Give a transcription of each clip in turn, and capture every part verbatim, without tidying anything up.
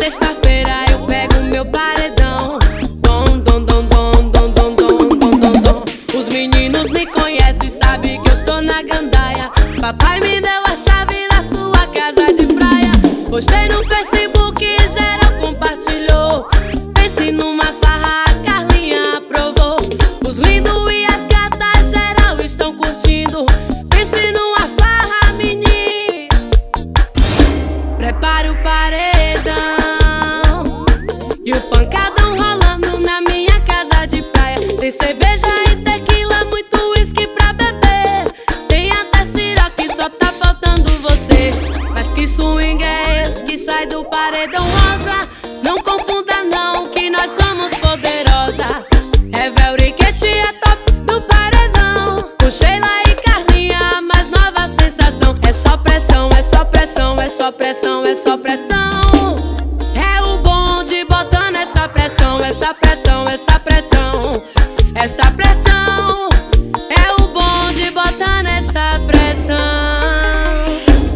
sexta-feira eu pego meu paredão. Dom, dom, dom, dom, dom, dom, dom, dom, dom, dom. Os meninos me conhecem, sabem que eu estou na gandaia. Papai me deu a chave da sua casa de praia. Postei no Facebook, geral compartilhou. Pense numa farra, a Carlinha aprovou. Os lindos e as gatas, geral estão curtindo. Pense numa farra, menino. Prepare o paredão e o pancadão rolando na minha casa de praia. Tem cerveja e tequila, muito uísque pra beber. Tem até siroque, só tá faltando você. Mas que swing é esse que sai do paredão rosa? Não confunda não, que nós somos poderosa. É Velriquete, é top do paredão. Com Sheila e Carlinha, a mais nova sensação. É só pressão, é só pressão, é só pressão, é só pressão. É o bonde botando essa pressão, essa pressão, essa pressão, essa pressão. É o bonde botando essa pressão.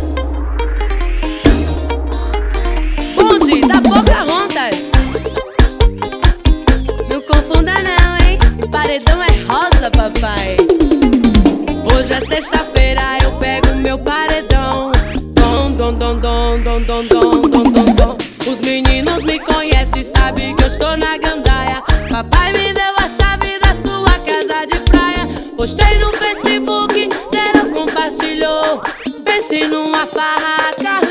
Bonde da Pocahontas. Não confunda não, hein? O paredão é rosa, papai. Hoje é sexta-feira, eu pego meu paredão. Dom, dom, dom, dom, dom, dom, dom, dom, dom, dom. Os meninos me conhecem, sabem que eu estou na gandaia. Papai me deu a chave da sua casa de praia. Postei no Facebook, geral compartilhou. Pense numa farra,